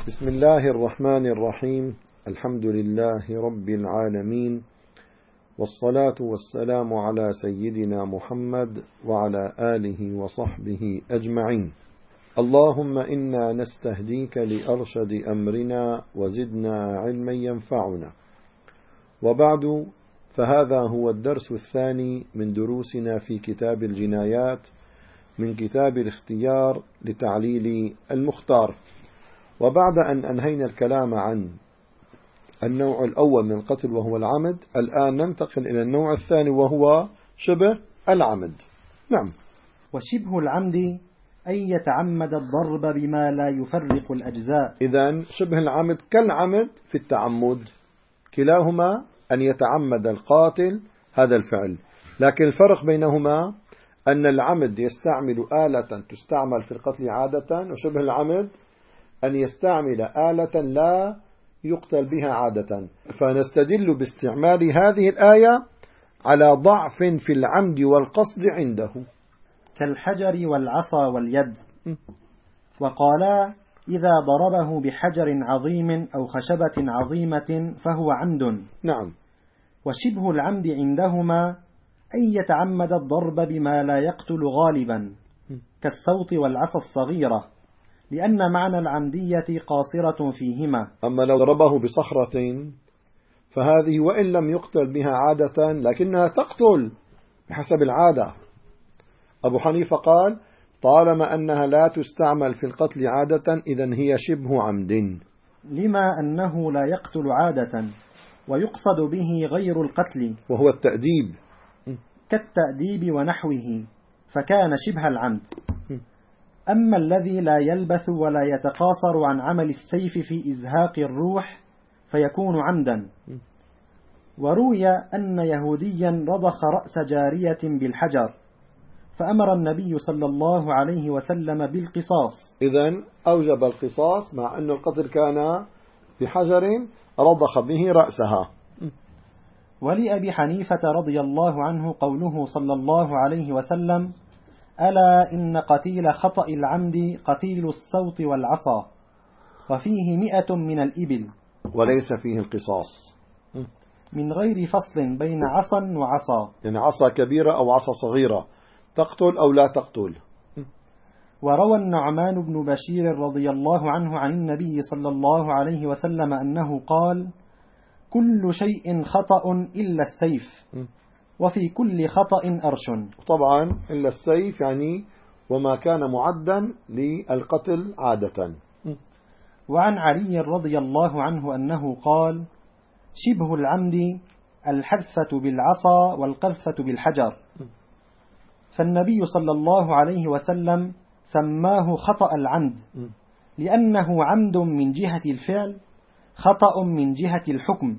بسم الله الرحمن الرحيم. الحمد لله رب العالمين، والصلاة والسلام على سيدنا محمد وعلى آله وصحبه أجمعين. اللهم إنا نستهديك لأرشد أمرنا وزدنا علما ينفعنا. وبعد، فهذا هو الدرس الثاني من دروسنا في كتاب الجنايات من كتاب الاختيار لتعليل المختار. وبعد أن أنهينا الكلام عن النوع الأول من القتل وهو العمد، الآن ننتقل إلى النوع الثاني وهو شبه العمد. نعم. وشبه العمد أن يتعمد الضرب بما لا يفرق الأجزاء. إذن شبه العمد كالعمد في التعمد، كلاهما أن يتعمد القاتل هذا الفعل، لكن الفرق بينهما أن العمد يستعمل آلة تستعمل في القتل عادة، وشبه العمد أن يستعمل آلة لا يقتل بها عادة. فنستدل باستعمال هذه الآية على ضعف في العمد والقصد عنده، كالحجر والعصا واليد. وقالا إذا ضربه بحجر عظيم أو خشبة عظيمة فهو عمد. نعم. وشبه العمد عندهما أن يتعمد الضرب بما لا يقتل غالبا، كالصوت والعصا الصغيرة، لأن معنى العمدية قاصرة فيهما. أما لو ضربه بصخرة فهذه وإن لم يقتل بها عادة لكنها تقتل بحسب العادة. أبو حنيفة قال طالما أنها لا تستعمل في القتل عادة إذن هي شبه عمد، لما أنه لا يقتل عادة ويقصد به غير القتل، وهو التأديب، كالتأديب ونحوه، فكان شبه العمد. أما الذي لا يلبث ولا يتقاصر عن عمل السيف في إزهاق الروح فيكون عمدا. وروي أن يهوديا رضخ رأس جارية بالحجر فأمر النبي صلى الله عليه وسلم بالقصاص. إذن أوجب القصاص مع أن القتل كان بحجر رضخ به رأسها. ولأبي حنيفة رضي الله عنه قوله صلى الله عليه وسلم: ألا إن قتيل خطأ العمد قتيل الصوت والعصا، وفيه 100 من الإبل، وليس فيه القصاص، من غير فصل بين عصا وعصا، يعني عصا كبيرة أو عصا صغيرة تقتل أو لا تقتل. وروى النعمان بن بشير رضي الله عنه عن النبي صلى الله عليه وسلم أنه قال: كل شيء خطأ إلا السيف، وفي كل خطأ أرش. طبعا إلا السيف يعني وما كان معدا للقتل عادة. وعن علي رضي الله عنه أنه قال: شبه العمد الحذفة بالعصا والقذفة بالحجر. فالنبي صلى الله عليه وسلم سماه خطأ العمد لأنه عمد من جهة الفعل، خطأ من جهة الحكم،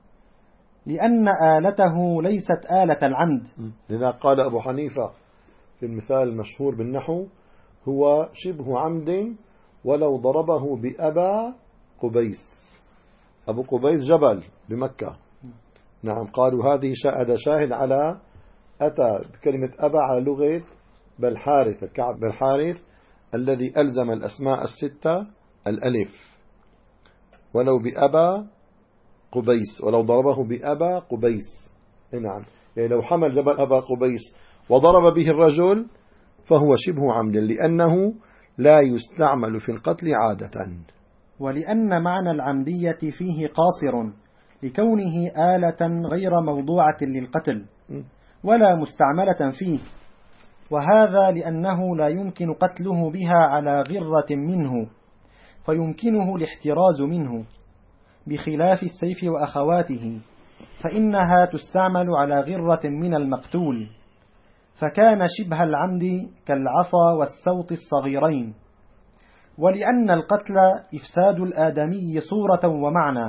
لأن آلته ليست آلة العمد. لذا قال أبو حنيفة في المثال المشهور بالنحو: هو شبه عمد ولو ضربه بأبا قبيس. أبو قبيس جبل بمكة. نعم. قالوا هذه شاهد على أتى بكلمة أبا على لغة بالحارث، كعب بالحارث الذي ألزم الأسماء الستة الألف، ولو بأبا قبيس، ولو ضربه بأبا قبيس. نعم، يعني لو حمل جبل أبا قبيس وضرب به الرجل فهو شبه عمد، لأنه لا يستعمل في القتل عادة، ولأن معنى العمدية فيه قاصر لكونه آلة غير موضوعة للقتل ولا مستعملة فيه، وهذا لأنه لا يمكن قتله بها على غرة منه، فيمكنه الاحتراز منه، بخلاف السيف وأخواته فإنها تستعمل على غرة من المقتول، فكان شبه العمد كالعصا والسوط الصغيرين. ولأن القتل إفساد الآدمي صورة ومعنى،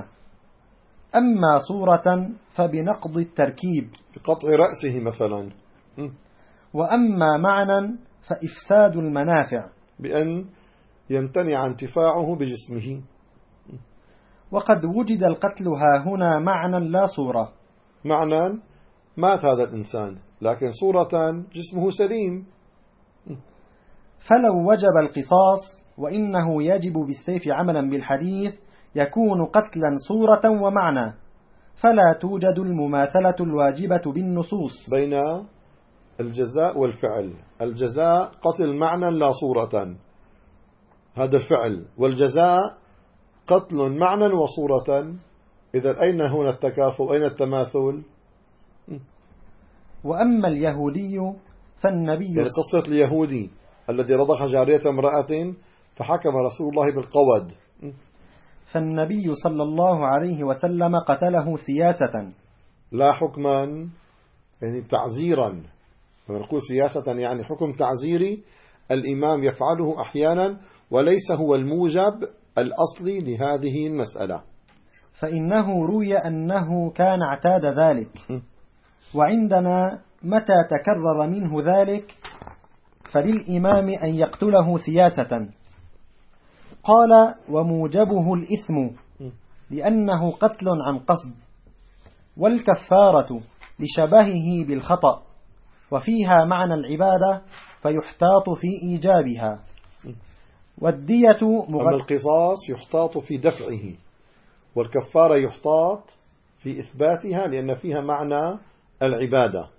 أما صورة فبنقض التركيب بقطع رأسه مثلا، وأما معنى فإفساد المنافع بأن يمتنع انتفاعه بجسمه. وقد وجد القتل هاهنا معنى لا صورة. معنى مات هذا الإنسان، لكن صورة جسمه سليم. فلو وجب القصاص وإنه يجب بالسيف عملا بالحديث يكون قتلا صورة ومعنى، فلا توجد المماثلة الواجبة بالنصوص بين الجزاء والفعل. الجزاء قتل معنى لا صورة، هذا الفعل، والجزاء قتل معنى وصورة. إذا أين هنا التكافؤ؟ أين التماثل؟ وأما اليهودي فالنبي يعني قصة اليهودي الذي رضخ جارية امرأة فحكم رسول الله بالقود، فالنبي صلى الله عليه وسلم قتله سياسة لا حكما، يعني تعزيرا. لما نقول سياسة يعني حكم تعزيري الإمام يفعله أحيانا وليس هو الموجب الأصلي لهذه المسألة. فإنه روي أنه كان اعتاد ذلك، وعندنا متى تكرر منه ذلك فللإمام أن يقتله سياسة. قال وموجبه الإثم لأنه قتل عن قصد، والكفارة لشبهه بالخطأ، وفيها معنى العبادة فيحتاط في إيجابها. والدية أما القصاص يحتاط في دفعه، والكفارة يحتاط في إثباتها لأن فيها معنى العبادة.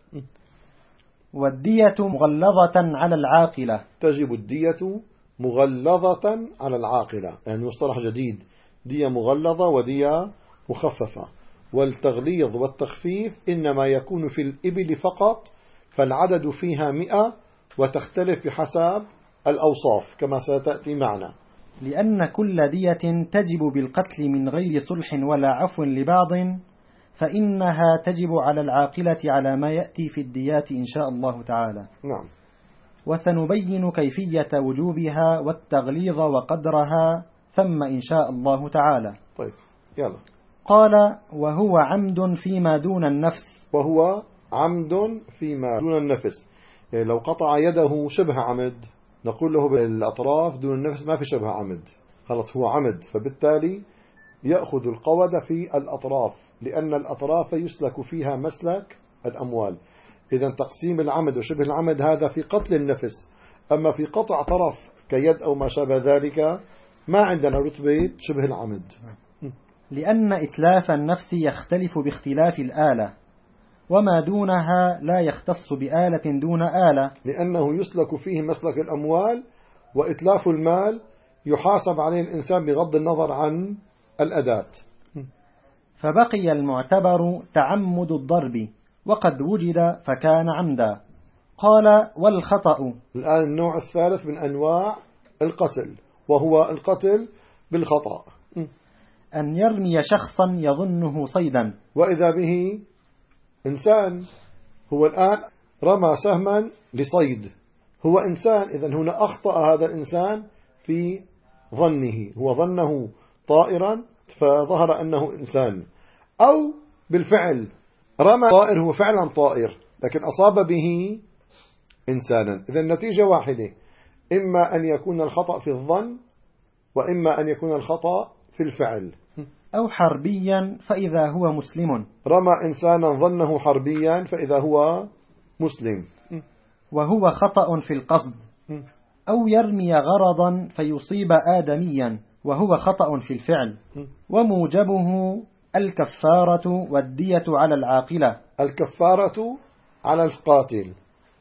والدية مغلظة على العاقلة، تجب الدية مغلظة على العاقلة، يعني مصطلح جديد، دية مغلظة ودية مخففة. والتغليظ والتخفيف إنما يكون في الإبل فقط، فالعدد فيها 100 وتختلف بحسب الأوصاف كما ستأتي معنا. لأن كل دية تجب بالقتل من غير صلح ولا عفو لبعض، فإنها تجب على العاقلة على ما يأتي في الديات إن شاء الله تعالى. نعم. وسنبين كيفية وجوبها والتغليظ وقدرها ثم إن شاء الله تعالى. طيب يلا. قال وهو عمد فيما دون النفس. وهو عمد فيما دون النفس، يعني لو قطع يده شبه عمد نقول له بالأطراف دون النفس ما في شبه عمد، خلص هو عمد، فبالتالي يأخذ القود في الأطراف، لأن الأطراف يسلك فيها مسلك الأموال. إذا تقسيم العمد وشبه العمد هذا في قتل النفس، أما في قطع طرف كيد أو ما شابه ذلك ما عندنا رتبة شبه العمد. لأن إتلاف النفس يختلف باختلاف الآلة، وما دونها لا يختص بآلة دون آلة، لأنه يسلك فيه مسلك الأموال، وإتلاف المال يحاسب عليه الإنسان بغض النظر عن الأداة. فبقي المعتبر تعمد الضرب، وقد وجد فكان عمدا. قال والخطأ. الآن النوع الثالث من أنواع القتل، وهو القتل بالخطأ. أن يرمي شخصا يظنه صيدا، وإذا به إنسان، هو الآن رمى سهما لصيد، هو إنسان، إذن هنا أخطأ هذا الإنسان في ظنه، هو ظنه طائرا فظهر أنه إنسان، أو بالفعل رمى طائر هو فعلا طائر لكن أصاب به إنسانا. إذن النتيجة واحدة، إما أن يكون الخطأ في الظن، وإما أن يكون الخطأ في الفعل. أو حربيا فإذا هو مسلم، رمى إنسانا ظنه حربيا فإذا هو مسلم، وهو خطأ في القصد. أو يرمي غرضا فيصيب آدميا، وهو خطأ في الفعل. وموجبه الكفارة والدية على العاقلة. الكفارة على القاتل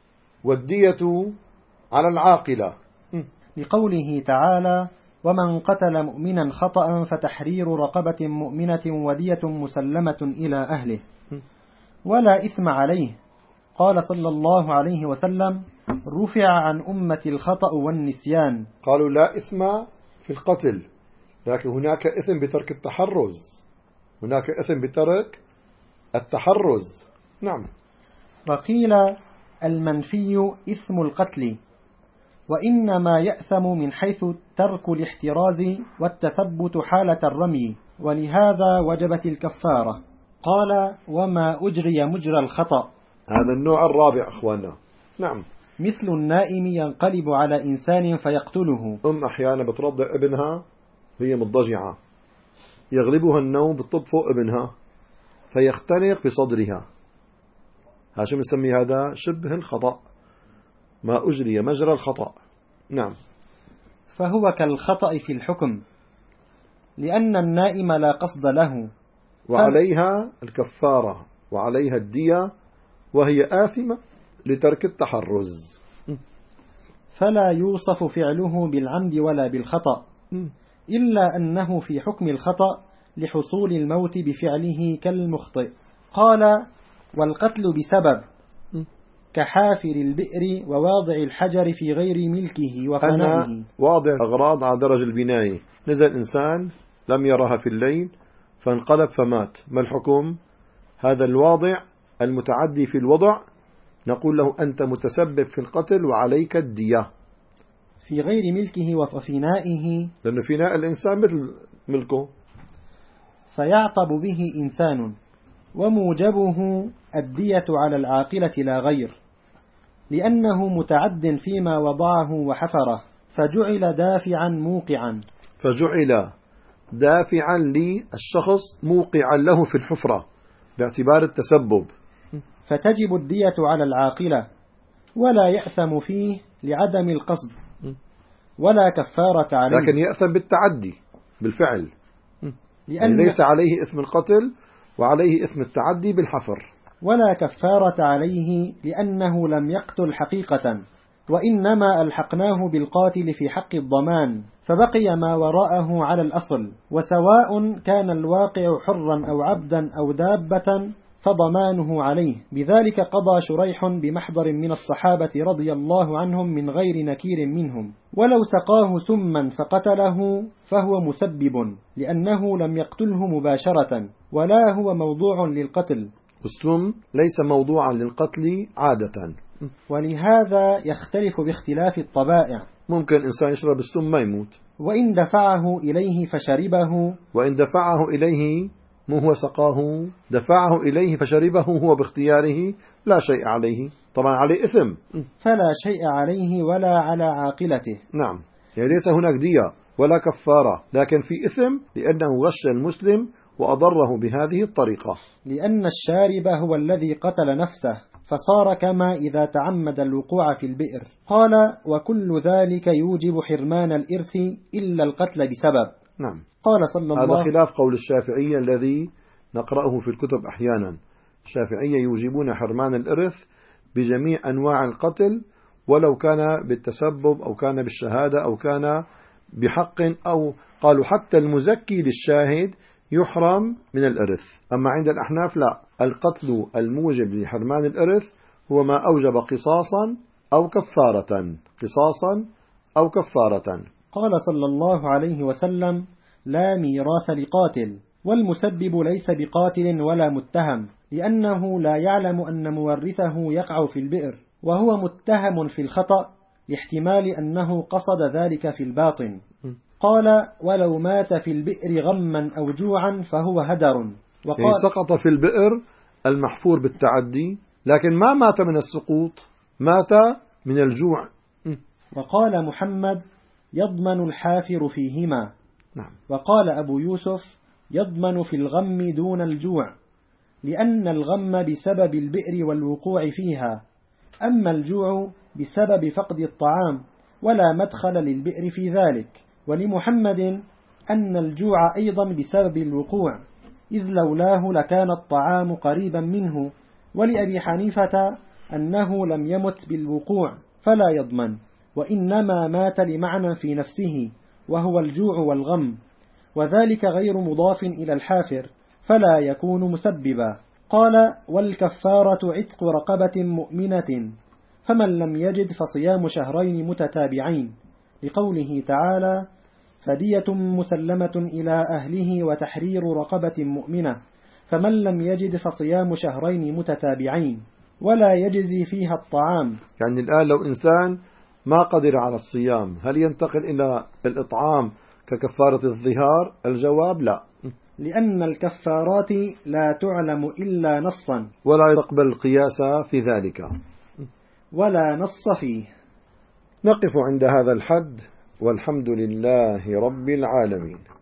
والدية على العاقلة، لقوله تعالى ومن قتل مؤمنا خطأ فتحرير رقبة مؤمنة ودية مسلمة إلى أهله ولا إثم عليه. قال صلى الله عليه وسلم رفع عن أمة الخطأ والنسيان. قالوا لا إثم في القتل، لكن هناك إثم بترك التحرز، هناك إثم بترك التحرز. نعم. وقيل المنفي إثم القتل، وإنما يأثم من حيث ترك الاحتراز والتثبت حالة الرمي، ولهذا وجبت الكفارة. قال وما أجري مجرى الخطأ. هذا النوع الرابع أخوانا. نعم. مثل النائم ينقلب على إنسان فيقتله. أحيانا بترضع ابنها هي مضجعة، يغلبها النوم بالطب فوق ابنها فيختنق بصدرها، هذا شو بنسمي؟ هذا شبه الخطأ، ما أجري مجرى الخطأ. نعم. فهو كالخطأ في الحكم، لأن النائم لا قصد له، وعليها الكفارة وعليها الدية، وهي آثمة لترك التحرز. فلا يوصف فعله بالعمد ولا بالخطأ، إلا أنه في حكم الخطأ لحصول الموت بفعله كالمخطئ. قال: والقتل بسبب كحافر البئر وواضع الحجر في غير ملكه وفنائه. واضع أغراض على درج البناية، نزل إنسان لم يرها في الليل فانقلب فمات، ما الحكم؟ هذا الواضع المتعدي في الوضع نقول له أنت متسبب في القتل وعليك الدية. في غير ملكه وفنائه، لأن فناء الإنسان مثل ملكه. فيعطب به إنسان، وموجبه الدية على العاقلة لا غير، لأنه متعد فيما وضعه وحفره، فجعل دافعا موقعا. فجعل دافعا للشخص موقعا له في الحفرة باعتبار التسبب، فتجب الدية على العاقلة، ولا يأثم فيه لعدم القصد، ولا كفارة عليه. لكن يأثم بالتعدي بالفعل، يعني ليس عليه إثم القتل وعليه إثم التعدي بالحفر. ولا كفارة عليه لأنه لم يقتل حقيقة، وإنما ألحقناه بالقاتل في حق الضمان، فبقي ما وراءه على الأصل، وسواء كان الواقع حرا أو عبدا أو دابة فضمانه عليه. بذلك قضى شريح بمحضر من الصحابة رضي الله عنهم من غير نكير منهم. ولو سقاه سما فقتله فهو مسبب، لأنه لم يقتله مباشرة، ولا هو موضوع للقتل. السم ليس موضوعا للقتل عادة، ولهذا يختلف باختلاف الطبائع. ممكن إنسان يشرب السم ما يموت، وإن دفعه إليه فشربه، وإن دفعه إليه مو هو سقاه، دفعه إليه فشربه هو باختياره لا شيء عليه، طبعا عليه إثم، فلا شيء عليه ولا على عاقلته. نعم، يعني ليس هناك دية ولا كفارة، لكن في إثم لأنه غش المسلم وأضره بهذه الطريقة، لأن الشارب هو الذي قتل نفسه، فصار كما إذا تعمد الوقوع في البئر. قال: وكل ذلك يوجب حرمان الإرث إلا القتل بسبب. نعم. قال صلى الله، هذا خلاف قول الشافعية الذي نقرأه في الكتب أحيانا. الشافعية يوجبون حرمان الإرث بجميع أنواع القتل، ولو كان بالتسبب أو كان بالشهادة أو كان بحق، أو قالوا حتى المزكي للشاهد يحرم من الإرث. أما عند الأحناف لا، القتل الموجب لحرمان الإرث هو ما أوجب قصاصا أو كفارة، قصاصا أو كفارة. قال صلى الله عليه وسلم: لا ميراث لقاتل، والمسبب ليس بقاتل ولا متهم، لأنه لا يعلم أن مورثه يقع في البئر، وهو متهم في الخطأ لاحتمال أنه قصد ذلك في الباطن. قال: ولو مات في البئر غما أو جوعا فهو هدر. وقال يعني سقط في البئر المحفور بالتعدي، لكن ما مات من السقوط، مات من الجوع. وقال محمد: يضمن الحافر فيهما. نعم. وقال أبو يوسف: يضمن في الغم دون الجوع، لأن الغم بسبب البئر والوقوع فيها، أما الجوع بسبب فقد الطعام، ولا مدخل للبئر في ذلك. ولمحمد أن الجوع أيضا بسبب الوقوع، إذ لولاه لكان الطعام قريبا منه. ولأبي حنيفة أنه لم يمت بالوقوع فلا يضمن، وإنما مات لمعنى في نفسه وهو الجوع والغم، وذلك غير مضاف إلى الحافر فلا يكون مسببا. قال: والكفارة عتق رقبة مؤمنة، فمن لم يجد فصيام شهرين متتابعين، لقوله تعالى: فدية مسلمة إلى أهله وتحرير رقبة مؤمنة، فمن لم يجد فصيام شهرين متتابعين، ولا يجزي فيها الطعام. يعني الآن لو إنسان ما قدر على الصيام هل ينتقل إلى الإطعام ككفارة الظهار؟ الجواب لا، لأن الكفارات لا تعلم إلا نصا، ولا يقبل القياس في ذلك، ولا نص فيه. نقف عند هذا الحد، والحمد لله رب العالمين.